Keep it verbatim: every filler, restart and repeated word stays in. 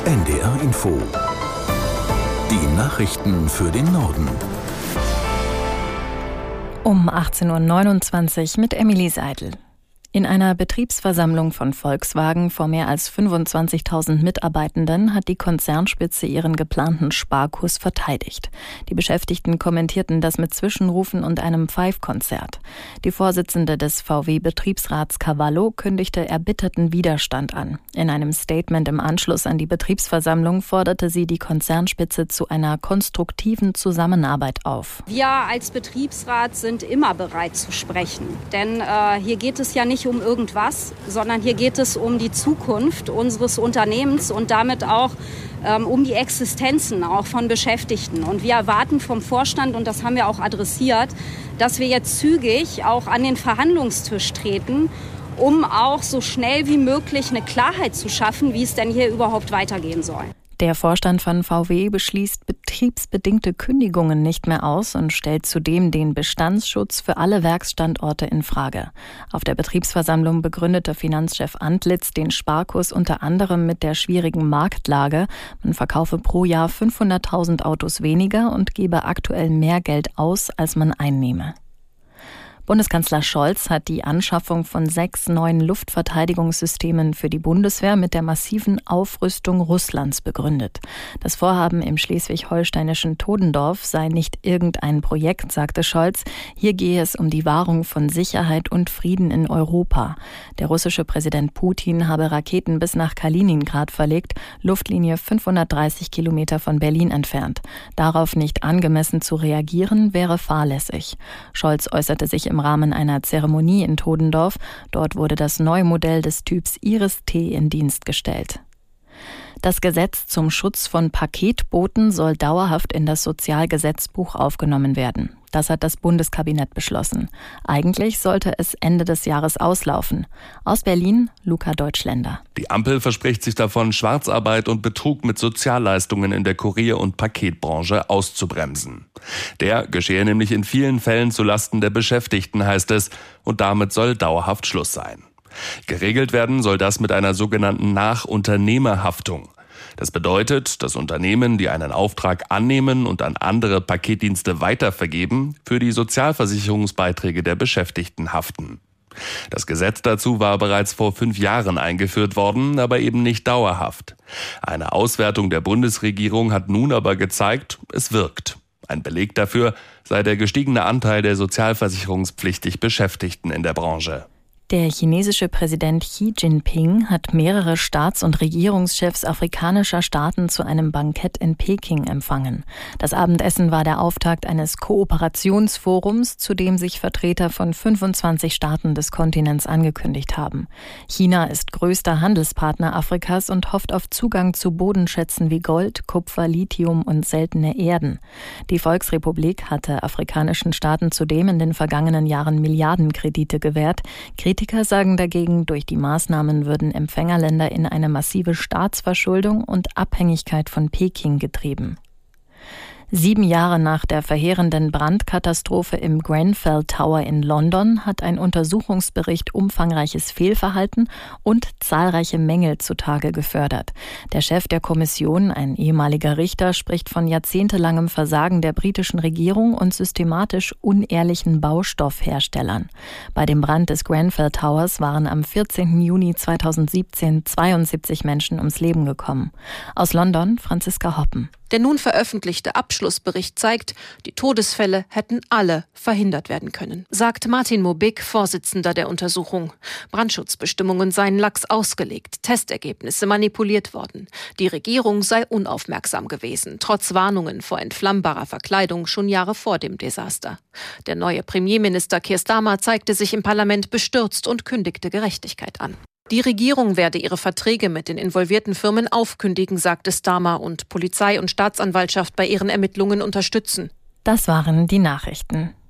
N D R Info. Die Nachrichten für den Norden. Um achtzehn Uhr neunundzwanzig mit Emily Seidel. In einer Betriebsversammlung von Volkswagen vor mehr als fünfundzwanzigtausend Mitarbeitenden hat die Konzernspitze ihren geplanten Sparkurs verteidigt. Die Beschäftigten kommentierten das mit Zwischenrufen und einem Pfeifkonzert. Die Vorsitzende des V W-Betriebsrats Cavallo kündigte erbitterten Widerstand an. In einem Statement im Anschluss an die Betriebsversammlung forderte sie die Konzernspitze zu einer konstruktiven Zusammenarbeit auf. Wir als Betriebsrat sind immer bereit zu sprechen, denn äh, hier geht es ja nicht um irgendwas, sondern hier geht es um die Zukunft unseres Unternehmens und damit auch ähm, um die Existenzen auch von Beschäftigten. Und wir erwarten vom Vorstand, und das haben wir auch adressiert, dass wir jetzt zügig auch an den Verhandlungstisch treten, um auch so schnell wie möglich eine Klarheit zu schaffen, wie es denn hier überhaupt weitergehen soll. Der Vorstand von V W beschließt betriebsbedingte Kündigungen nicht mehr aus und stellt zudem den Bestandsschutz für alle Werksstandorte in Frage. Auf der Betriebsversammlung begründete Finanzchef Antlitz den Sparkurs unter anderem mit der schwierigen Marktlage. Man verkaufe pro Jahr fünfhunderttausend Autos weniger und gebe aktuell mehr Geld aus, als man einnehme. Bundeskanzler Scholz hat die Anschaffung von sechs neuen Luftverteidigungssystemen für die Bundeswehr mit der massiven Aufrüstung Russlands begründet. Das Vorhaben im schleswig-holsteinischen Todendorf sei nicht irgendein Projekt, sagte Scholz. Hier gehe es um die Wahrung von Sicherheit und Frieden in Europa. Der russische Präsident Putin habe Raketen bis nach Kaliningrad verlegt, Luftlinie fünfhundertdreißig Kilometer von Berlin entfernt. Darauf nicht angemessen zu reagieren, wäre fahrlässig. Scholz äußerte sich im im Rahmen einer Zeremonie in Todendorf. Dort wurde das neue Modell des Typs Iris-T in Dienst gestellt. Das Gesetz zum Schutz von Paketboten soll dauerhaft in das Sozialgesetzbuch aufgenommen werden. Das hat das Bundeskabinett beschlossen. Eigentlich sollte es Ende des Jahres auslaufen. Aus Berlin, Luca Deutschländer. Die Ampel verspricht sich davon, Schwarzarbeit und Betrug mit Sozialleistungen in der Kurier- und Paketbranche auszubremsen. Der geschehe nämlich in vielen Fällen zulasten der Beschäftigten, heißt es, und damit soll dauerhaft Schluss sein. Geregelt werden soll das mit einer sogenannten Nachunternehmerhaftung. Das bedeutet, dass Unternehmen, die einen Auftrag annehmen und an andere Paketdienste weitervergeben, für die Sozialversicherungsbeiträge der Beschäftigten haften. Das Gesetz dazu war bereits vor fünf Jahren eingeführt worden, aber eben nicht dauerhaft. Eine Auswertung der Bundesregierung hat nun aber gezeigt, es wirkt. Ein Beleg dafür sei der gestiegene Anteil der sozialversicherungspflichtig Beschäftigten in der Branche. Der chinesische Präsident Xi Jinping hat mehrere Staats- und Regierungschefs afrikanischer Staaten zu einem Bankett in Peking empfangen. Das Abendessen war der Auftakt eines Kooperationsforums, zu dem sich Vertreter von fünfundzwanzig Staaten des Kontinents angekündigt haben. China ist größter Handelspartner Afrikas und hofft auf Zugang zu Bodenschätzen wie Gold, Kupfer, Lithium und seltene Erden. Die Volksrepublik hatte afrikanischen Staaten zudem in den vergangenen Jahren Milliardenkredite gewährt. Kritiker sagen dagegen, durch die Maßnahmen würden Empfängerländer in eine massive Staatsverschuldung und Abhängigkeit von Peking getrieben. Sieben Jahre nach der verheerenden Brandkatastrophe im Grenfell Tower in London hat ein Untersuchungsbericht umfangreiches Fehlverhalten und zahlreiche Mängel zutage gefördert. Der Chef der Kommission, ein ehemaliger Richter, spricht von jahrzehntelangem Versagen der britischen Regierung und systematisch unehrlichen Baustoffherstellern. Bei dem Brand des Grenfell Towers waren am vierzehnten Juni zweitausendsiebzehn zweiundsiebzig Menschen ums Leben gekommen. Aus London, Franziska Hoppen. Der nun veröffentlichte Abschlussbericht zeigt, die Todesfälle hätten alle verhindert werden können, sagt Martin Mobig, Vorsitzender der Untersuchung. Brandschutzbestimmungen seien lax ausgelegt, Testergebnisse manipuliert worden. Die Regierung sei unaufmerksam gewesen, trotz Warnungen vor entflammbarer Verkleidung schon Jahre vor dem Desaster. Der neue Premierminister Keir Starmer zeigte sich im Parlament bestürzt und kündigte Gerechtigkeit an. Die Regierung werde ihre Verträge mit den involvierten Firmen aufkündigen, sagte Starmer, und Polizei und Staatsanwaltschaft bei ihren Ermittlungen unterstützen. Das waren die Nachrichten.